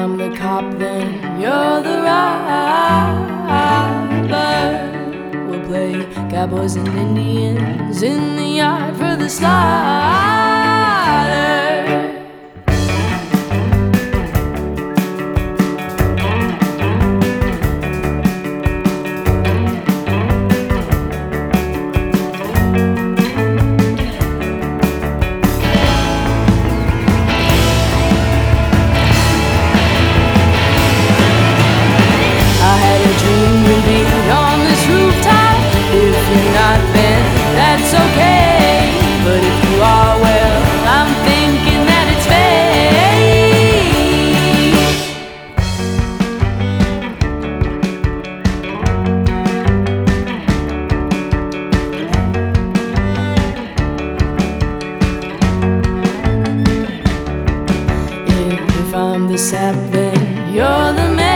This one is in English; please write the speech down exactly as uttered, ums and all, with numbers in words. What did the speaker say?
I'm the cop, then you're the robber. We'll play cowboys and Indians in the yard for the slaughter. That's okay, but if you are, well, I'm thinking that it's fake. If I'm the sap, then you're the man.